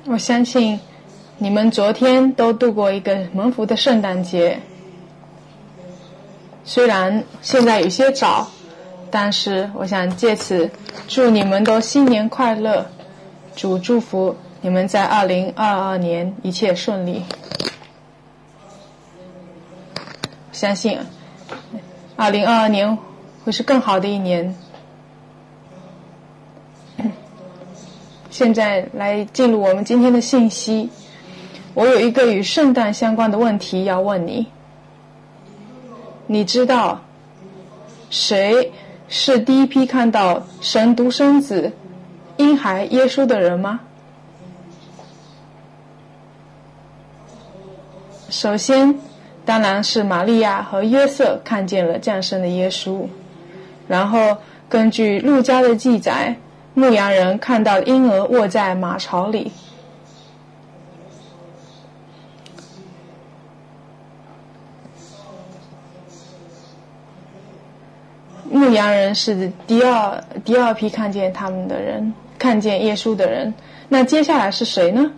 我相信你们昨天都度过一个蒙福的圣诞节，虽然现在有些早，但是我想借此祝你们都新年快乐，主祝福你们在2022年一切顺利。相信2022年会是更好的一年。现在来进入我们今天的信息，我有一个与圣诞相关的问题要问你。你知道谁是第一批看到神独生子婴孩耶稣的人吗？首先当然是玛利亚和约瑟看见了降生的耶稣，然后根据路加的记载，牧羊人看到婴儿卧在马槽里。牧羊人是第二批看见他们的人，看见耶稣的人。那接下来是谁呢？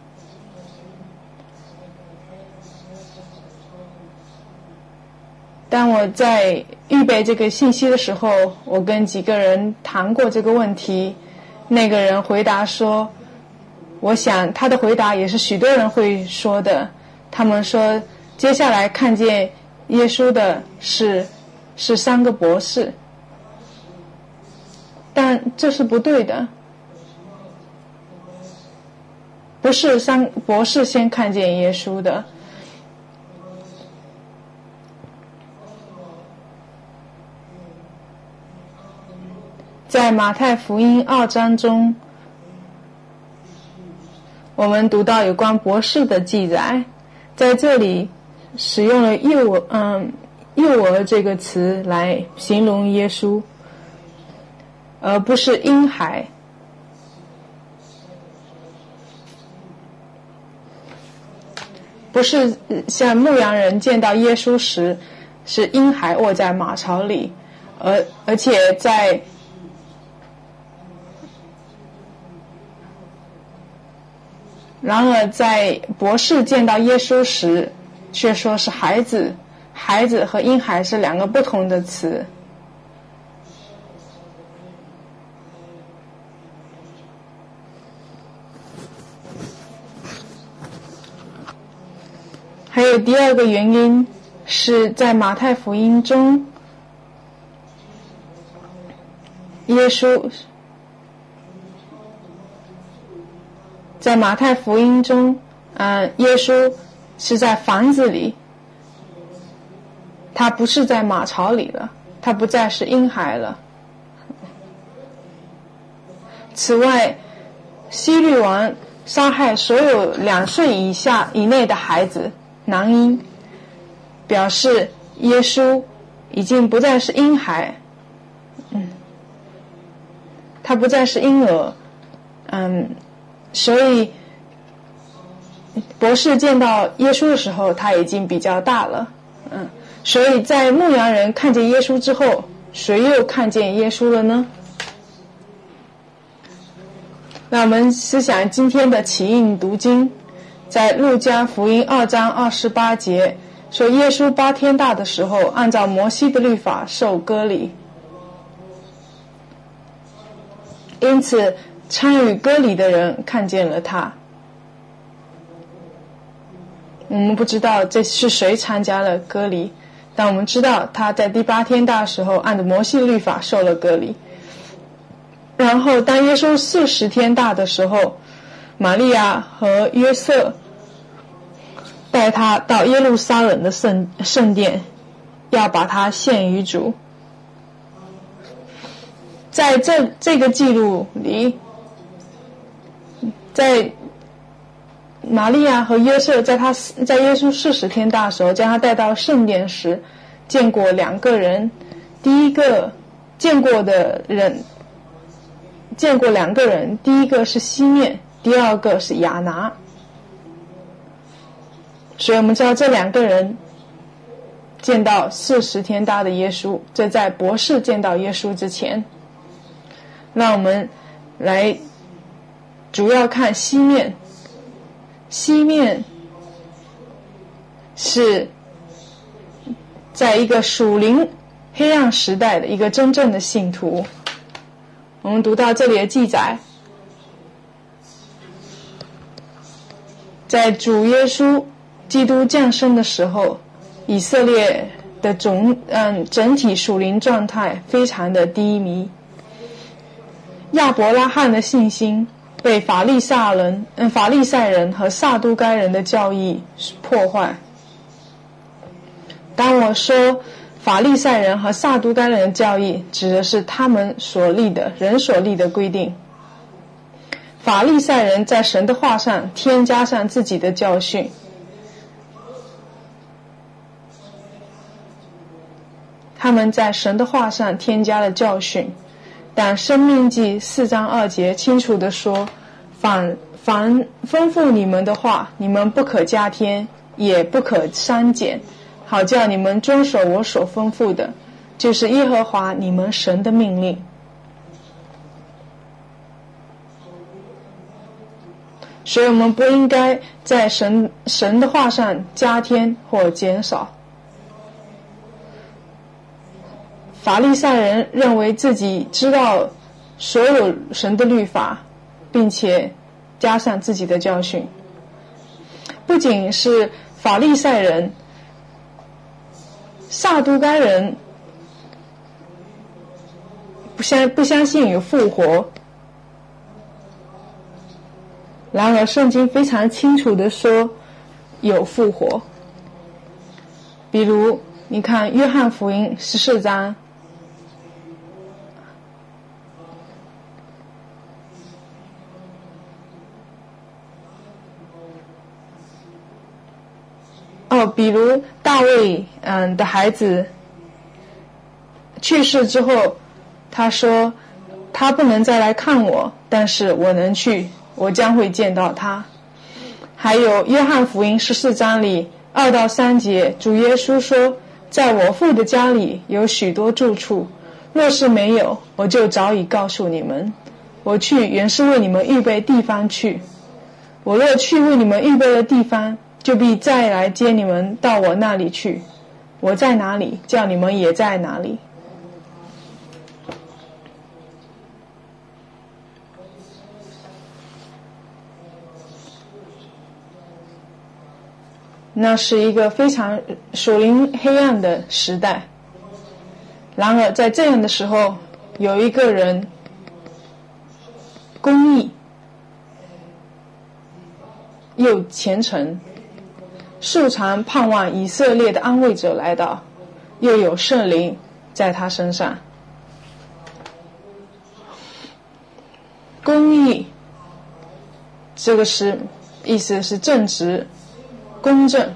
当我在预备这个信息的时候，我跟几个人谈过这个问题。那个人回答说，我想他的回答也是许多人会说的，他们说接下来看见耶稣的是3个博士，但这是不对的，不是3博士先看见耶稣的。在马太福音2章中，我们读到有关博士的记载，在这里使用了幼儿这个词来形容耶稣，而不是婴孩。不是像牧羊人见到耶稣时是婴孩卧在马槽里，而且然而在博士见到耶稣时却说是孩子。孩子和婴孩是2个不同的词。还有第二个原因是在马太福音中，在马太福音中，耶稣是在房子里，他不是在马槽里了，他不再是婴孩了。此外，希律王杀害所有2岁以内的孩子男婴，表示耶稣已经不再是婴孩，他不再是婴儿，所以博士见到耶稣的时候他已经比较大了，所以在牧羊人看见耶稣之后，谁又看见耶稣了呢？那我们思想今天的起印读经，在路加福音2章28节说，耶稣8天大的时候，按照摩西的律法受割礼，因此参与割礼的人看见了他。我们不知道这是谁参加了割礼，但我们知道他在第8天大的时候按照摩西的律法受了割礼。然后当耶稣40天大的时候，玛利亚和约瑟带他到耶路撒冷的圣殿，要把他献于主。在这个记录里，在玛利亚和约瑟在耶稣40天大的时候将他带到圣殿时，见过2个人。第一个见过2个人，第一个是西面，第二个是亚拿。所以我们知道这2个人见到40天大的耶稣，这在博士见到耶稣之前。让我们来主要看西面。 西面是在一个属灵黑暗时代的一个真正的信徒。我们读到这里的记载，在主耶稣基督降生的时候，以色列的整体属灵状态非常的低迷。亚伯拉罕的信心被法利赛人和撒都该人的教义破坏。当我说法利赛人和撒都该人的教义，指的是他们人所立的规定。法利赛人在神的话上添加上自己的教训，他们在神的话上添加了教训，但申命记4章2节清楚地说，凡吩咐你们的话，你们不可加添，也不可删减，好叫你们遵守我所吩咐的，就是耶和华你们神的命令。所以我们不应该在神的话上加添或减少。法利赛人认为自己知道所有神的律法，并且加上自己的教训。不仅是法利赛人，撒都该人不相信有复活。然而圣经非常清楚地说有复活。比如你看约翰福音14章，比如大卫的孩子去世之后，他说他不能再来看我，但是我能去，我将会见到他。还有约翰福音14章里2到3节，主耶稣说，在我父的家里有许多住处，若是没有，我就早已告诉你们，我去原是为你们预备地方去，我若去为你们预备了地方，就必再来接你们到我那里去，我在哪里，叫你们也在哪里。那是一个非常属灵黑暗的时代。然而在这样的时候，有一个人公义又虔诚，素常盼望以色列的安慰者来到，又有圣灵在他身上。公义这个意思是正直公正，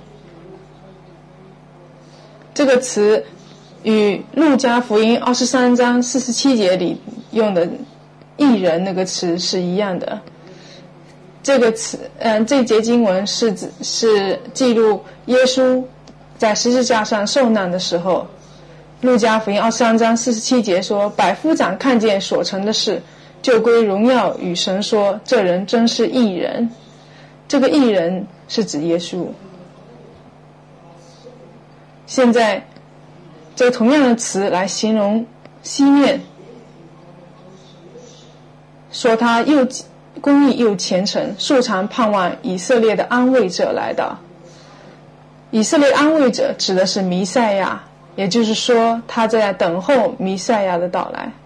这个词与路加福音23章47节里用的义人那个词是一样的。这个词这节经文是记录耶稣在十字架上受难的时候。路加福音23章47节说，百夫长看见所成的事，就归荣耀与神说，这人真是义人。这个义人是指耶稣。现在这同样的词来形容西面，说他又公义又虔诚，素常盼望以色列的安慰者来到。以色列安慰者指的是弥赛亚，也就是说他在等候弥赛亚的到来。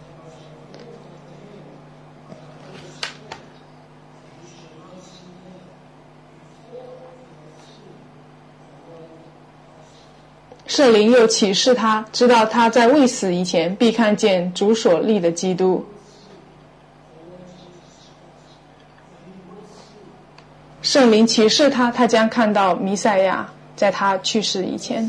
圣灵又启示他，知道他在未死以前必看见主所立的基督。圣灵启示他，他将看到弥赛亚在他去世以前。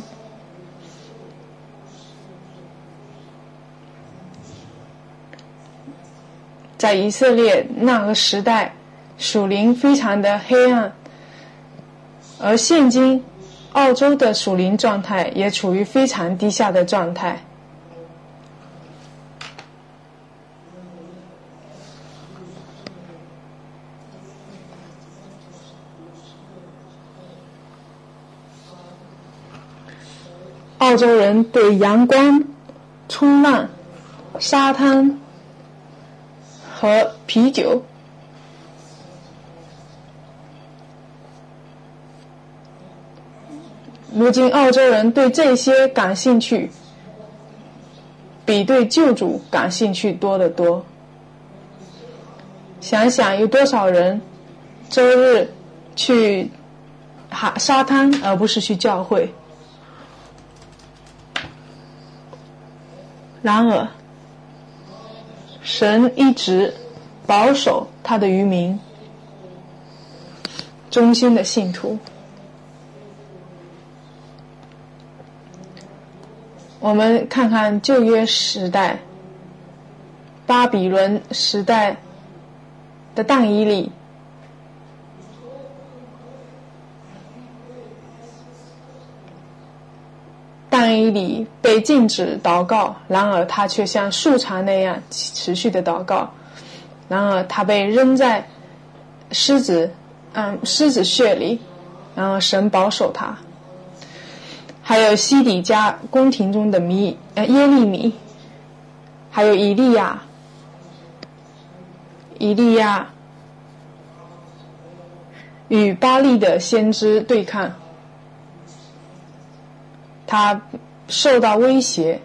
在以色列那个时代，属灵非常的黑暗，而现今澳洲的属灵状态也处于非常低下的状态。 澳洲人对阳光、冲浪、沙滩和啤酒，如今澳洲人对这些感兴趣，比对救主感兴趣多得多。想想有多少人周日去沙滩而不是去教会。然而神一直保守他的渔民，忠心的信徒。我们看看旧约时代，巴比伦时代的但以理，但以理被禁止祷告，然而他却像树茶那样持续的祷告。然而他被扔在狮子穴里，然后神保守他。还有西底家宫廷中的耶利米，还有以利亚与巴利的先知对抗，他受到威胁，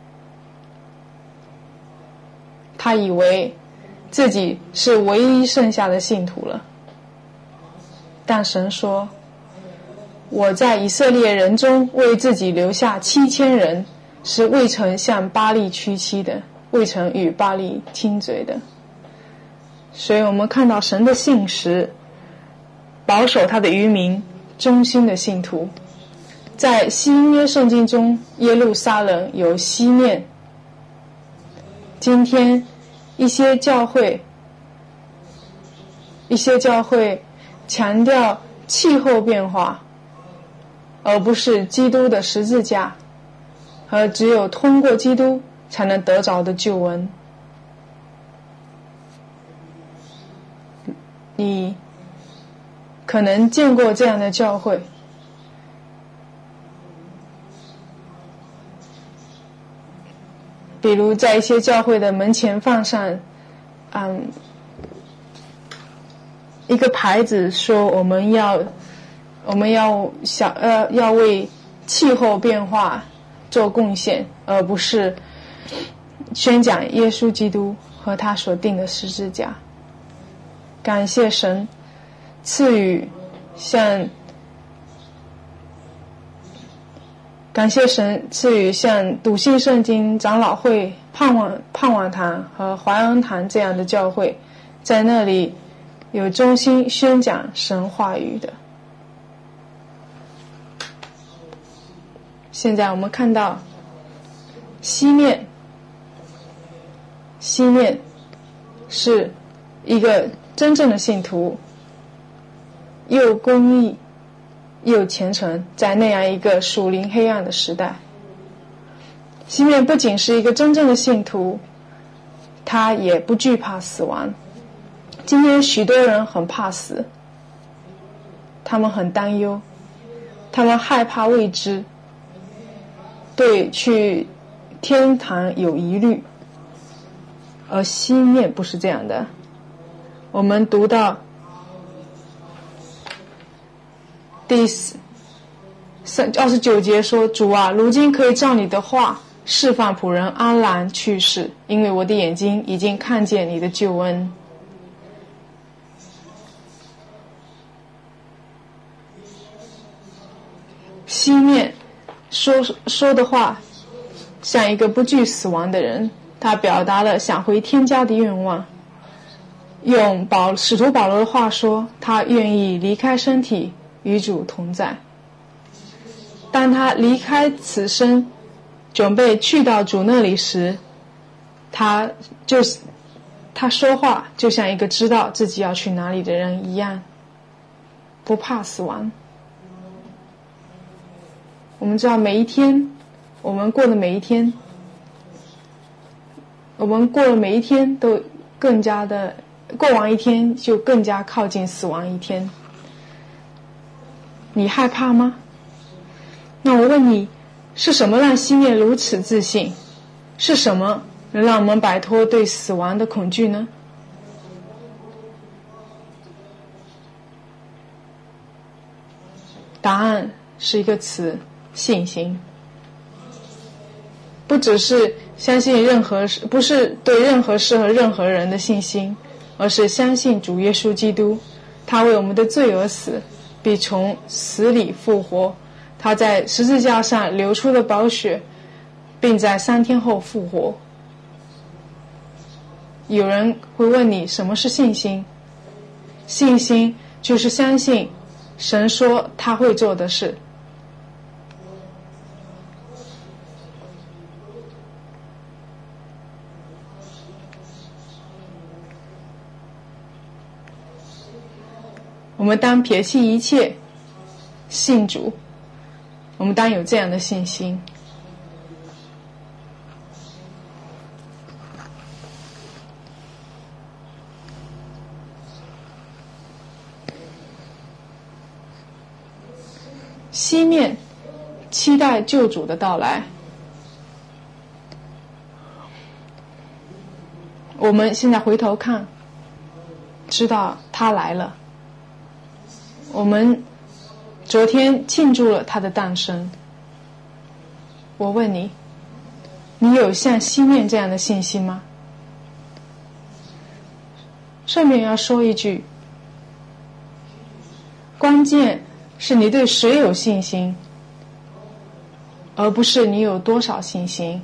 他以为自己是唯一剩下的信徒了。但神说，我在以色列人中为自己留下7000人，是未曾向巴利屈膝的，未曾与巴利亲嘴的。所以我们看到神的信实，保守他的渔民，忠心的信徒。在新约圣经中，耶路撒冷有西面。今天一些教会强调气候变化，而不是基督的十字架和只有通过基督才能得着的救恩。你可能见过这样的教会，比如在一些教会的门前放上一个牌子，说我们要为气候变化做贡献，而不是宣讲耶稣基督和他所定的十字架。感谢神赐予像笃信圣经长老会、盼望堂和怀恩堂这样的教会，在那里有忠心宣讲神话语的。现在我们看到西面是一个真正的信徒，又公义又虔诚，在那样一个属灵黑暗的时代。西面不仅是一个真正的信徒，他也不惧怕死亡。今天许多人很怕死，他们很担忧，他们害怕未知，对去天堂有疑虑。而西面不是这样的。我们读到第29节说，主啊，如今可以照你的话释放仆人安然去世，因为我的眼睛已经看见你的救恩。西面说的话像一个不惧死亡的人，他表达了想回天家的愿望。用使徒保罗的话说，他愿意离开身体与主同在。当他离开此生准备去到主那里时，他说话就像一个知道自己要去哪里的人一样，不怕死亡。我们知道每一天我们过的每一天都更加的，过完一天就更加靠近死亡一天。你害怕吗？那我问你， 是什么让西面如此自信？是什么能让我们摆脱对死亡的恐惧呢？答案是一个词：信心。不只是相信不是对任何事和任何人的信心，而是相信主耶稣基督，他为我们的罪而死，必从死里复活，他在十字架上流出的宝血，并在3天后复活。有人会问你，什么是信心？信心就是相信神说他会做的事。我们当撇弃一切，信主，我们当有这样的信心。西面期待救主的到来，我们现在回头看，知道他来了。我们昨天庆祝了他的诞生。我问你，你有像西面这样的信心吗？顺便要说一句，关键是你对谁有信心，而不是你有多少信心。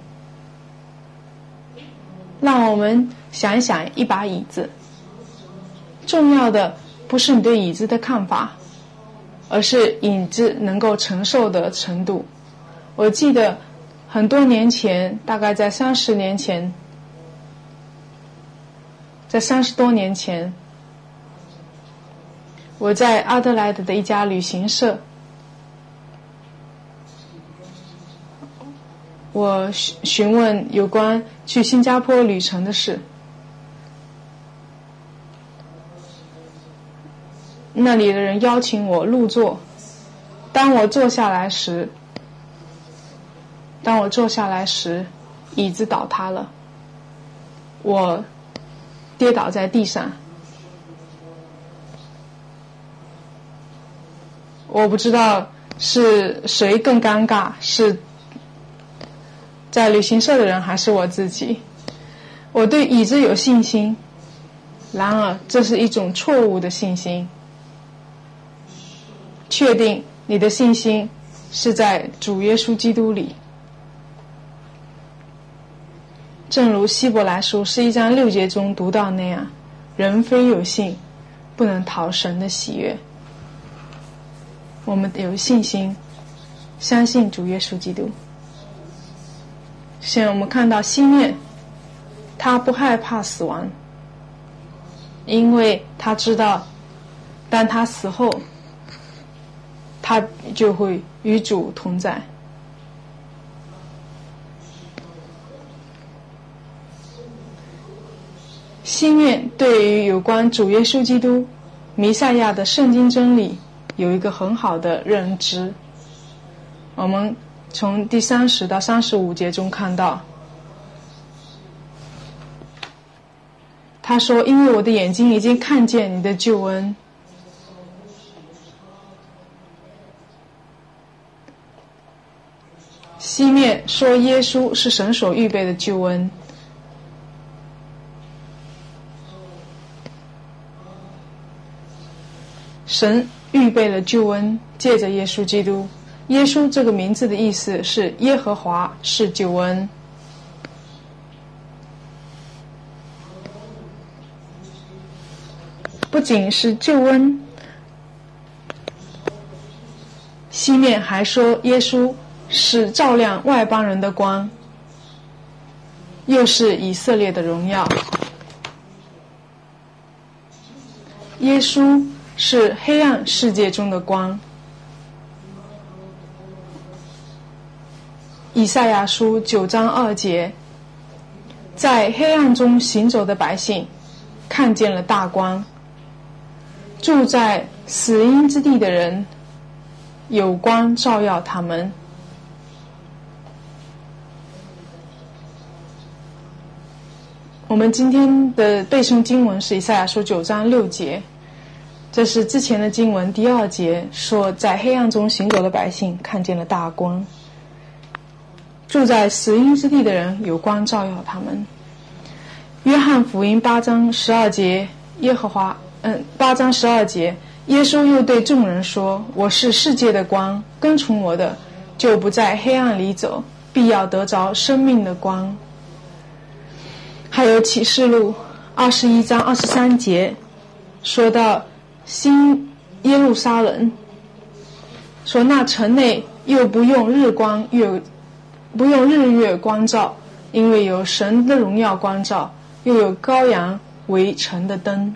让我们想一想一把椅子，重要的不是你对椅子的看法，而是椅子能够承受的程度。我记得很多年前，大概在30年前，在30多年前，我在阿德莱德的一家旅行社，我询问有关去新加坡旅程的事。那里的人邀请我入座，当我坐下来时，椅子倒塌了，我跌倒在地上。我不知道是谁更尴尬，是在旅行社的人还是我自己。我对椅子有信心，然而这是一种错误的信心。确定你的信心是在主耶稣基督里。正如希伯来书11章6节中读到那样，人非有信，不能讨神的喜悦。我们有信心，相信主耶稣基督。现在我们看到西面，他不害怕死亡，因为他知道，当他死后，他就会与主同在。西面对于有关主耶稣基督弥赛亚的圣经真理有一个很好的认知。我们从第30到35节中看到，他说，因为我的眼睛已经看见你的救恩。西面说耶稣是神所预备的救恩。神预备了救恩，借着耶稣基督。耶稣这个名字的意思是耶和华是救恩。不仅是救恩，西面还说耶稣是照亮外邦人的光，又是以色列的荣耀。耶稣是黑暗世界中的光。以赛亚书9章2节，在黑暗中行走的百姓看见了大光，住在死荫之地的人有光照耀他们。 我们今天的背诵经文是以赛亚书9章6节，这是之前的经文第2节，说在黑暗中行走的百姓看见了大光，住在死荫之地的人有光照耀他们。约翰福音8章12节，8章12节，耶稣又对众人说：我是世界的光，跟从我的就不在黑暗里走，必要得着生命的光。还有启示录21章23节，说到新耶路撒冷，说那城内又不用日月光照，因为有神的荣耀光照，又有羔羊为城的灯。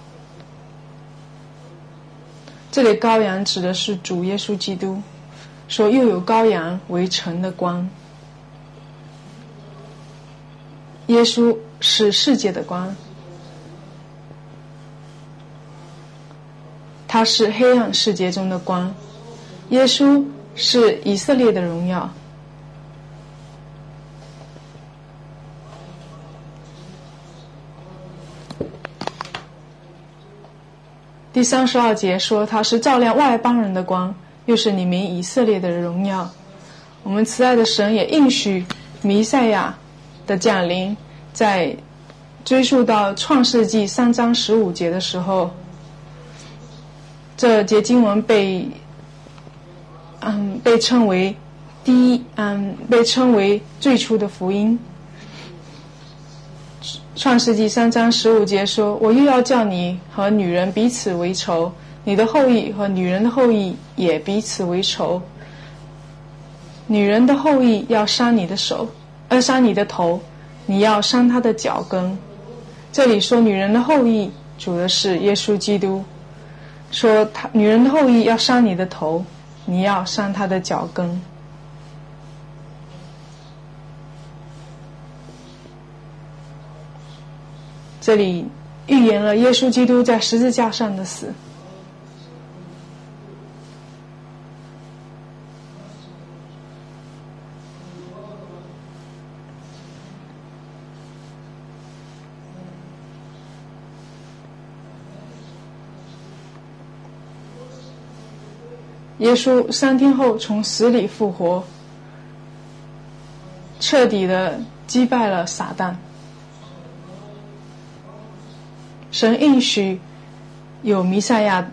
这里羔羊指的是主耶稣基督，说又有羔羊为城的光。耶稣是世界的光，他是黑暗世界中的光，耶稣是以色列的荣耀。第32节说他是照亮外邦人的光，又是你民以色列的荣耀。我们慈爱的神也应许弥赛亚的降临，在追溯到创世纪3章15节的时候，这节经文被称为最初的福音。创世纪3章15节说：我又要叫你和女人彼此为仇，你的后裔和女人的后裔也彼此为仇。女人的后裔要伤你的头，你要伤她的脚跟。这里说女人的后裔指的是耶稣基督，说女人的后裔要伤你的头，你要伤她的脚跟。这里预言了耶稣基督在十字架上的死。耶稣3天后从死里复活，彻底的击败了撒旦。神应许弥赛亚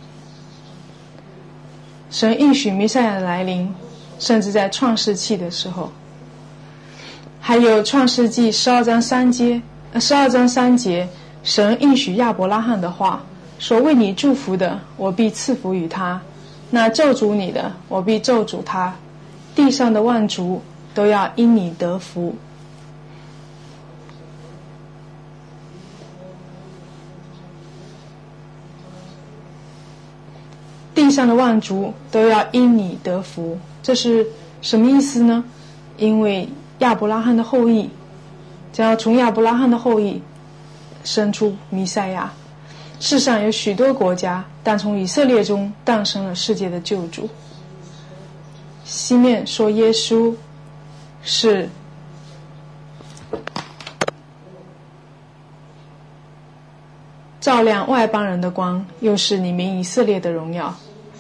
的来临，甚至在创世纪的时候。还有创世纪12章3节，神应许亚伯拉罕的话，说为你祝福的，我必赐福于他；那咒诅你的，我必咒诅他。地上的万族都要因你得福。地上的万族都要因你得福，这是什么意思呢？因为亚伯拉罕的后裔将要从亚伯拉罕的后裔生出弥赛亚。世上有许多国家，但从以色列中诞生了世界的救主。西面说耶稣是照亮外邦人的光，又是你民以色列的荣耀。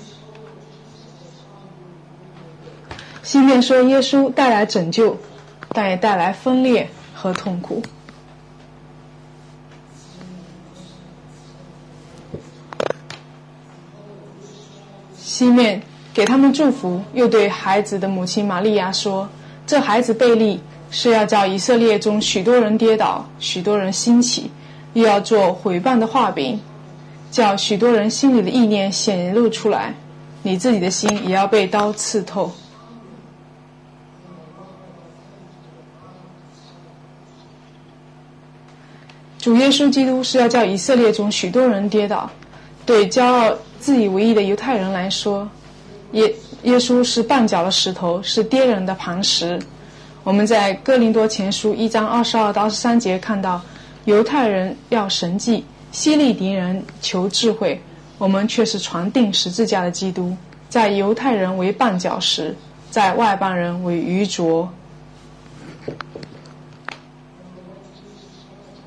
西面说耶稣带来拯救，但也带来分裂和痛苦。西面给他们祝福，又对孩子的母亲玛利亚说，这孩子贝利是要叫以色列中许多人跌倒，许多人兴起，又要做毁谤的画饼，叫许多人心里的意念显露出来，你自己的心也要被刀刺透。主耶稣基督是要叫以色列中许多人跌倒。对骄傲自以为意的犹太人来说，耶稣是绊脚的石头，是跌人的磐石。我们在哥林多前书1章22到23节看到，犹太人要神迹，希利尼人求智慧，我们却是传定十字架的基督，在犹太人为绊脚石，在外邦人为愚拙。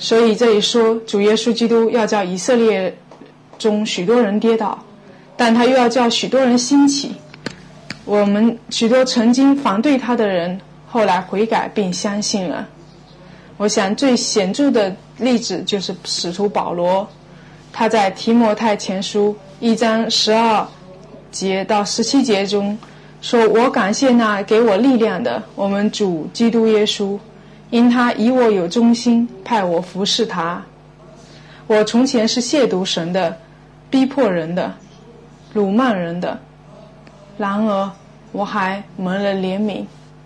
所以这里说主耶稣基督要叫以色列中许多人跌倒，但他又要叫许多人兴起。我们许多曾经反对他的人后来悔改并相信了。我想最显著的例子就是使徒保罗，他在提摩太前书1章12节到17节中说，我感谢那给我力量的我们主基督耶稣，因他以我有忠心，派我服侍他。我从前是亵渎神的，逼迫人的，辱骂人的，然而我还蒙了怜悯，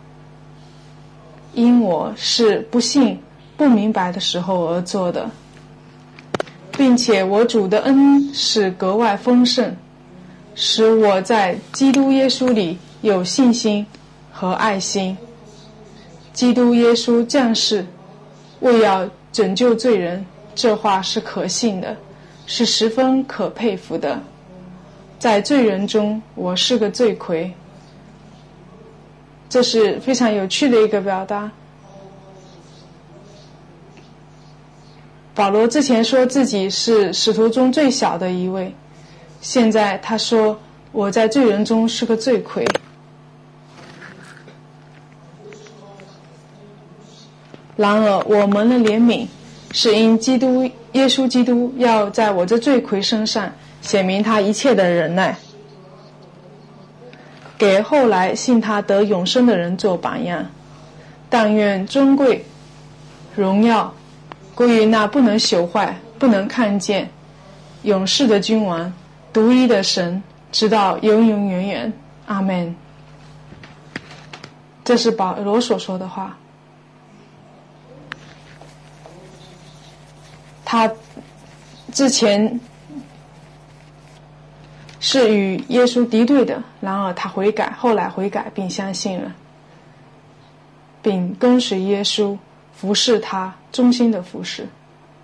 因我是不信不明白的时候而做的，并且我主的恩是格外丰盛，使我在基督耶稣里有信心和爱心。基督耶稣降世为要拯救罪人，这话是可信的，是十分可佩服的。在罪人中我是个罪魁，这是非常有趣的一个表达。保罗之前说自己是使徒中最小的一位，现在他说我在罪人中是个罪魁。然而我蒙了怜悯，是因基督耶稣基督要在我这罪魁身上显明他一切的忍耐，给后来信他得永生的人做榜样。但愿尊贵荣耀归于那不能朽坏不能看见永世的君王，独一的神，直到永永远远。阿们。这是保罗所说的话。他之前是与耶稣敌对的，然而他悔改，后来悔改并相信了，并跟随耶稣，服侍他，忠心的服侍。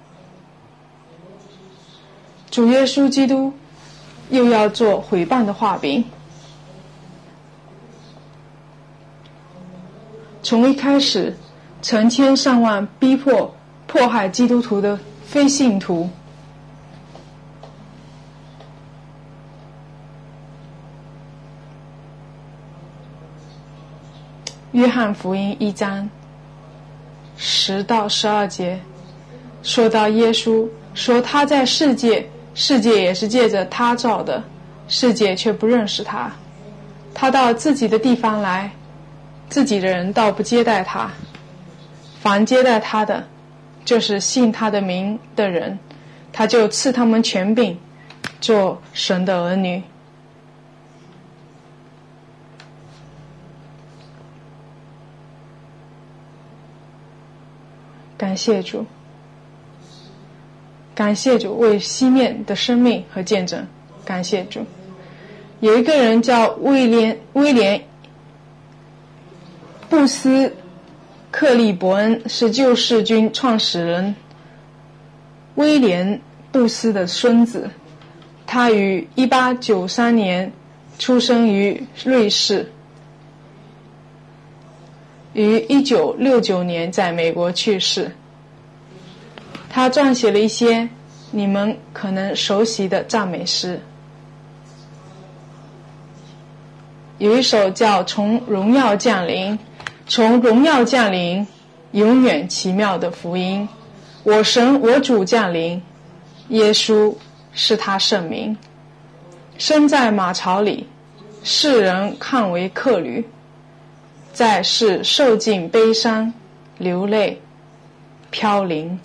主耶稣基督又要做毁谤的画饼，从一开始成千上万逼迫迫害基督徒的非信徒，约翰福音1章10到12节说到耶稣说他在世界，世界也是借着他造的，世界却不认识他。他到自己的地方来，自己的人倒不接待他。凡接待他的，就是信他的名的人，他就赐他们权柄，做神的儿女。感谢主，感谢主为西面的生命和见证，感谢主。有一个人叫威廉布斯克利伯恩，是救世军创始人威廉布斯的孙子。他于1893年出生于瑞士，于1969年在美国去世。他撰写了一些你们可能熟悉的赞美诗，有一首叫《从荣耀降临》，从荣耀降临，永远奇妙的福音，我神我主降临，耶稣是他圣名，生在马槽里，世人看为客旅，在世受尽悲伤流泪飘零。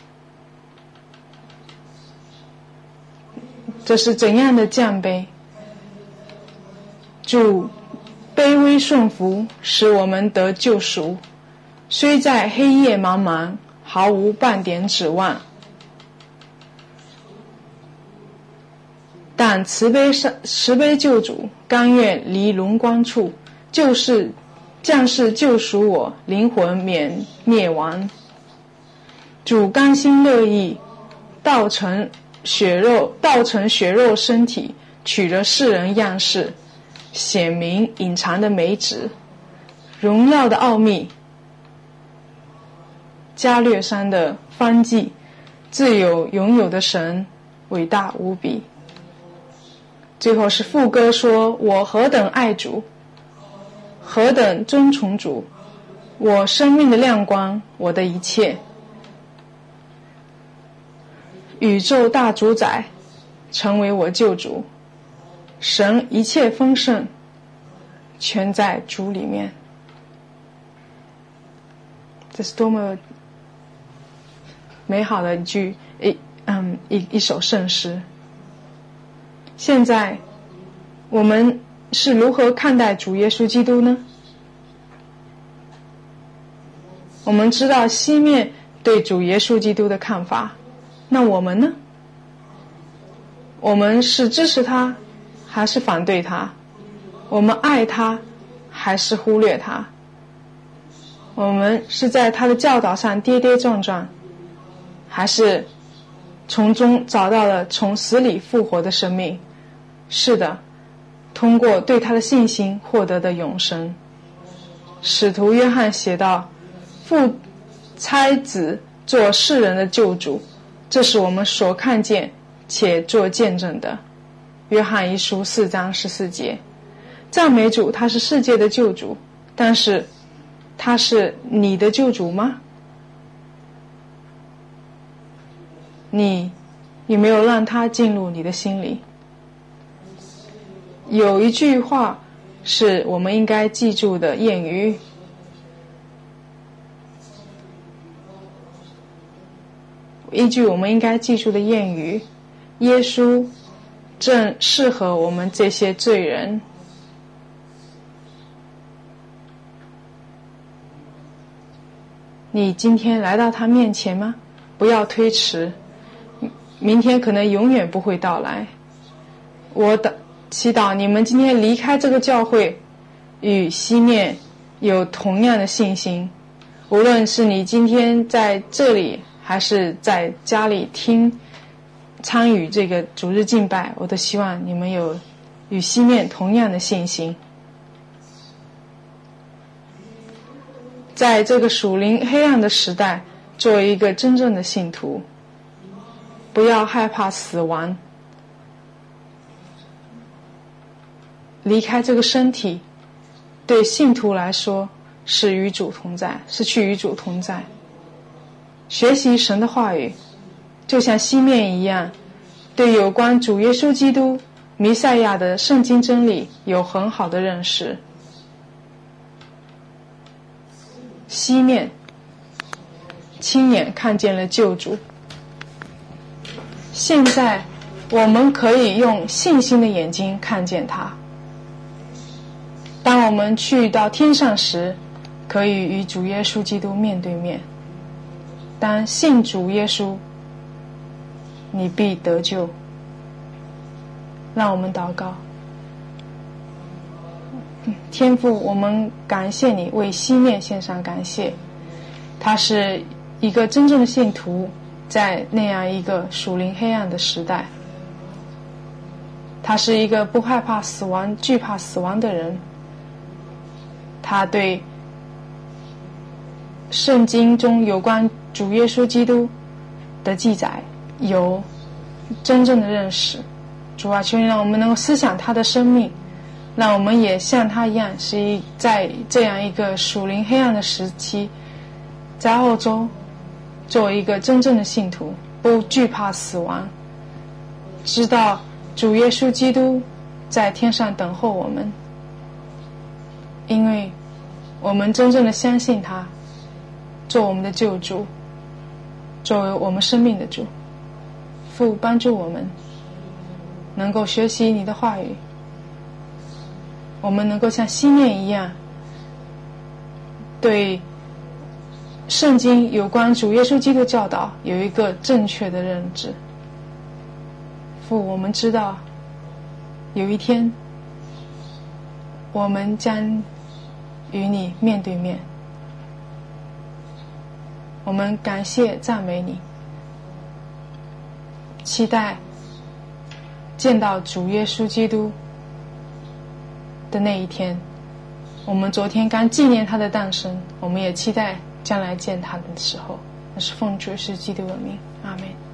这是怎样的降卑？主卑微顺服，使我们得救赎，虽在黑夜茫茫，毫无半点指望，但慈悲救主甘愿离荣光处，降世救赎我，灵魂免灭亡。主甘心乐意道成血肉身体，取了世人样式，显明隐藏的美旨，荣耀的奥秘，加略山的方济，自有永有的神，伟大无比。最后是副歌说，我何等爱主，何等尊崇主，我生命的亮光，我的一切。宇宙大主宰成为我救主，神一切丰盛全在主里面。这是多么美好的一首圣诗。现在我们是如何看待主耶稣基督呢？我们知道西面对主耶稣基督的看法，那我们呢？我们是支持他还是反对他？我们爱他还是忽略他？我们是在他的教导上跌跌撞撞，还是从中找到了从死里复活的生命？是的，通过对他的信心获得的永生。使徒约翰写道，父差子做世人的救主，这是我们所看见且做见证的。约翰一书4章14节。赞美主，他是世界的救主，但是他是你的救主吗？你有没有让他进入你的心里？有一句话是我们应该记住的谚语，一句我们应该记住的谚语，耶稣正适合我们这些罪人。你今天来到他面前吗？不要推迟，明天可能永远不会到来。我祈祷你们今天离开这个教会，与西面有同样的信心。无论是你今天在这里，还是在家里参与这个主日敬拜，我都希望你们有与西面同样的信心。在这个属灵黑暗的时代，作为一个真正的信徒，不要害怕死亡。离开这个身体，对信徒来说是与主同在，是去与主同在。学习神的话语，就像西面一样，对有关主耶稣基督弥赛亚的圣经真理有很好的认识。西面亲眼看见了救主，现在我们可以用信心的眼睛看见他。当我们去到天上时，可以与主耶稣基督面对面。当信主耶稣，你必得救。让我们祷告。天父，我们感谢你，为西面献上感谢。他是一个真正的信徒，在那样一个属灵黑暗的时代，他是一个不害怕死亡、惧怕死亡的人。他对圣经中有关主耶稣基督的记载有真正的认识。主啊，求你让我们能够思想他的生命，让我们也像他一样，是在这样一个属灵黑暗的时期，在澳洲作为一个真正的信徒，不惧怕死亡，知道主耶稣基督在天上等候我们，因为我们真正的相信他做我们的救主，作为我们生命的主。父，帮助我们能够学习你的话语，我们能够像西面一样，对圣经有关主耶稣基督教导有一个正确的认知。父，我们知道有一天我们将与你面对面，我们感谢赞美你，期待见到主耶稣基督的那一天。我们昨天刚纪念他的诞生，我们也期待将来见他的时候是奉主是基督的名，阿们。